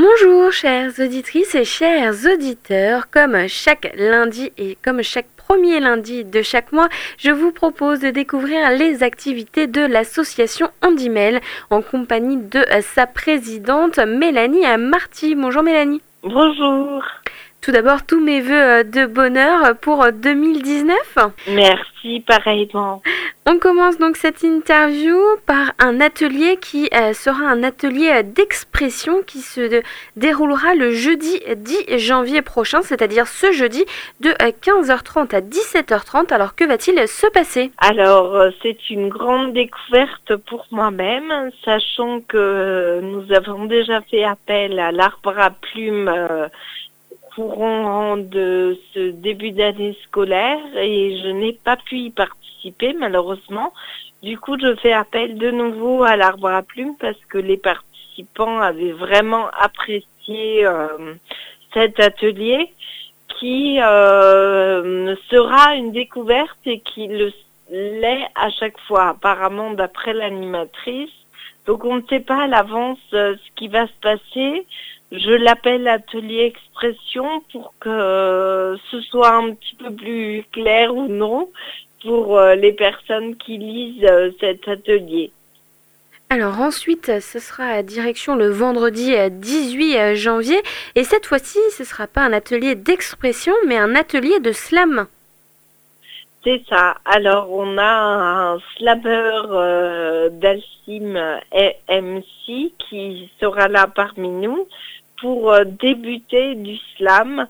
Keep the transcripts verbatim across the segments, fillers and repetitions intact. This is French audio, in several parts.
Bonjour chères auditrices et chers auditeurs, comme chaque lundi et comme chaque premier lundi de chaque mois, je vous propose de découvrir les activités de l'association Handimel en compagnie de sa présidente Mélanie Marty. Bonjour Mélanie. Bonjour. Tout d'abord, tous mes vœux de bonheur pour deux mille dix-neuf. Merci, pareillement. On commence donc cette interview par un atelier qui euh, sera un atelier d'expression qui se déroulera le jeudi dix janvier prochain, c'est-à-dire ce jeudi de quinze heures trente à dix-sept heures trente. Alors que va-t-il se passer ? Alors, c'est une grande découverte pour moi-même, sachant que nous avons déjà fait appel à l'arbre à plumes euh, courant de ce début d'année scolaire et je n'ai pas pu y participer malheureusement. Du coup, je fais appel de nouveau à l'arbre à plumes parce que les participants avaient vraiment apprécié euh, cet atelier qui euh, sera une découverte et qui le l'est à chaque fois, apparemment d'après l'animatrice. Donc on ne sait pas à l'avance euh, ce qui va se passer. Je l'appelle atelier expression pour que euh, ce soit un petit peu plus clair ou non pour euh, les personnes qui lisent euh, cet atelier. Alors ensuite, ce sera direction le vendredi dix-huit janvier et cette fois-ci, ce ne sera pas un atelier d'expression mais un atelier de slam. C'est ça. Alors, on a un slameur euh, d'Alcim M C qui sera là parmi nous pour euh, débuter du slam.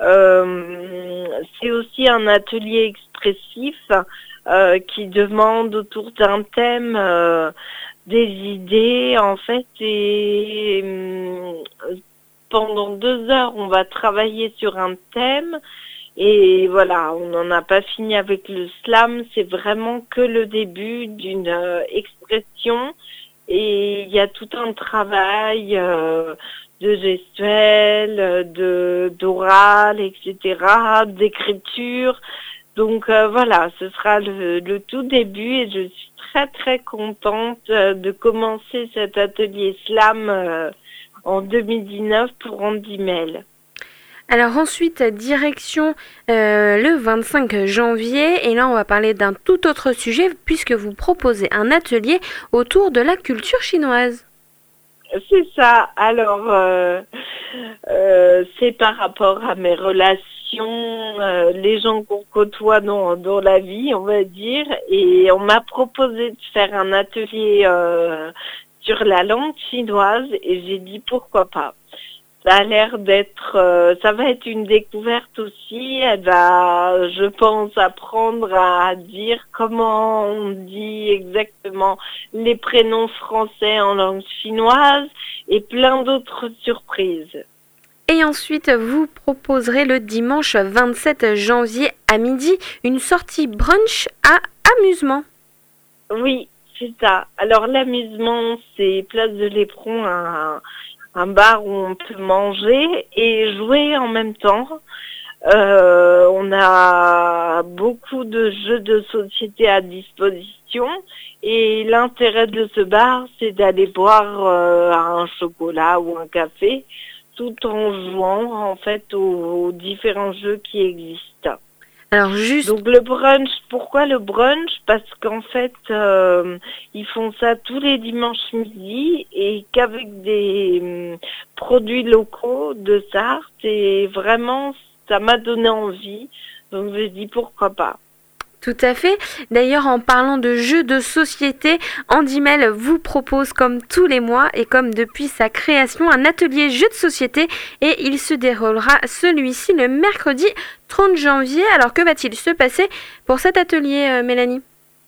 Euh, c'est aussi un atelier expressif euh, qui demande autour d'un thème euh, des idées, en fait, et euh, pendant deux heures, on va travailler sur un thème. Et voilà, on n'en a pas fini avec le slam, c'est vraiment que le début d'une euh, expression et il y a tout un travail euh, de gestuelle, de d'oral, et cetera, d'écriture. Donc euh, voilà, ce sera le, le tout début et je suis très très contente euh, de commencer cet atelier slam euh, en deux mille dix-neuf pour Handimel. Alors ensuite, direction euh, le vingt-cinq janvier, et là on va parler d'un tout autre sujet puisque vous proposez un atelier autour de la culture chinoise. C'est ça, alors euh, euh, c'est par rapport à mes relations, euh, les gens qu'on côtoie dans, dans la vie, on va dire, et on m'a proposé de faire un atelier euh, sur la langue chinoise et j'ai dit pourquoi pas. Ça a l'air d'être, euh, ça va être une découverte aussi. Elle va, je pense, apprendre à dire comment on dit exactement les prénoms français en langue chinoise et plein d'autres surprises. Et ensuite, vous proposerez le dimanche vingt-sept janvier à midi une sortie brunch à amusement. Oui, c'est ça. Alors l'amusement, c'est Place de l'Éperon, un un bar où on peut manger et jouer en même temps. Euh, on a beaucoup de jeux de société à disposition et l'intérêt de ce bar, c'est d'aller boire euh, un chocolat ou un café tout en jouant en fait aux, aux différents jeux qui existent. Alors juste... Donc le brunch, pourquoi le brunch? Parce qu'en fait, euh, ils font ça tous les dimanches midi et qu'avec des euh, produits locaux de Sarthe et vraiment, ça m'a donné envie. Donc je dis pourquoi pas. Tout à fait. D'ailleurs, en parlant de jeux de société, Handimel vous propose comme tous les mois et comme depuis sa création un atelier jeux de société et il se déroulera celui-ci le mercredi trente janvier. Alors que va-t-il se passer pour cet atelier, euh, Mélanie ?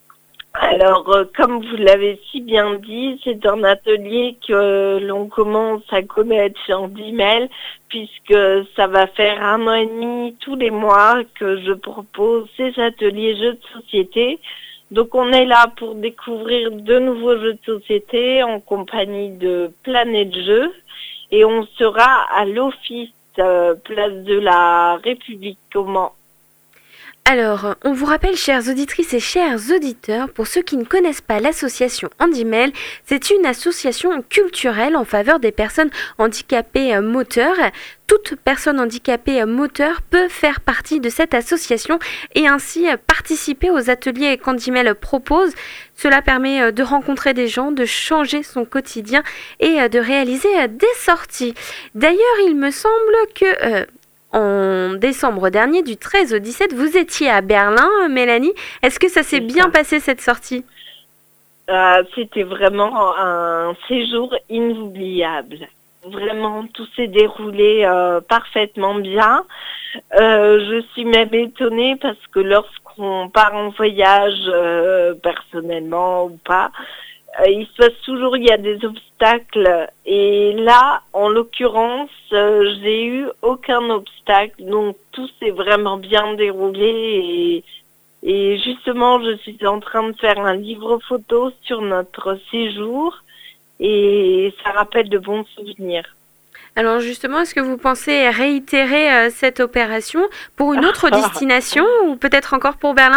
Alors, euh, comme vous l'avez si bien dit, c'est un atelier que l'on commence à connaître chez Handimel, puisque ça va faire un an et demi tous les mois que je propose ces ateliers jeux de société. Donc, on est là pour découvrir de nouveaux jeux de société en compagnie de Planète Jeux, et on sera à l'office euh, place de la République au Mans. Alors, on vous rappelle, chères auditrices et chers auditeurs, pour ceux qui ne connaissent pas l'association Handimel, c'est une association culturelle en faveur des personnes handicapées moteurs. Toute personne handicapée moteur peut faire partie de cette association et ainsi participer aux ateliers qu'Handimel propose. Cela permet de rencontrer des gens, de changer son quotidien et de réaliser des sorties. D'ailleurs, il me semble que... Euh, En décembre dernier, du treize au dix-sept, vous étiez à Berlin, Mélanie. Est-ce que ça s'est bien passé cette sortie ? euh, C'était vraiment un séjour inoubliable. Vraiment, tout s'est déroulé euh, parfaitement bien. Euh, je suis même étonnée parce que lorsqu'on part en voyage, euh, personnellement ou pas, Euh, il se passe toujours, il y a des obstacles. Et là, en l'occurrence, euh, j'ai eu aucun obstacle. Donc, tout s'est vraiment bien déroulé. Et, et justement, je suis en train de faire un livre photo sur notre séjour. Et ça rappelle de bons souvenirs. Alors justement, est-ce que vous pensez réitérer euh, cette opération pour une autre destination ou peut-être encore pour Berlin ?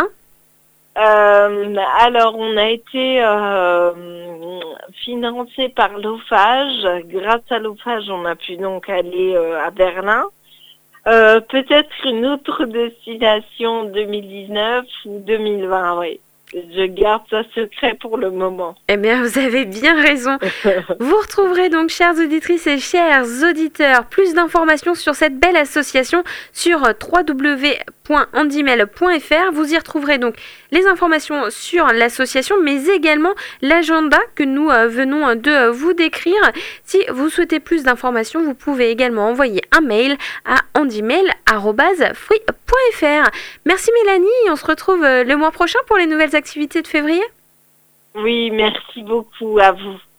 Euh, alors, on a été euh, financé par l'OFAGE. Grâce à l'OFAGE, on a pu donc aller euh, à Berlin. Euh, peut-être une autre destination deux mille dix-neuf ou deux mille vingt, oui. Je garde ça secret pour le moment. Eh bien, vous avez bien raison. Vous retrouverez donc, chères auditrices et chers auditeurs, plus d'informations sur cette belle association sur w w w point handimel point f r. Vous y retrouverez donc les informations sur l'association, mais également l'agenda que nous euh, venons de vous décrire. Si vous souhaitez plus d'informations, vous pouvez également envoyer un mail à handimel arobase free point f r. Merci Mélanie, on se retrouve le mois prochain pour les nouvelles activités de février. Oui, merci beaucoup à vous.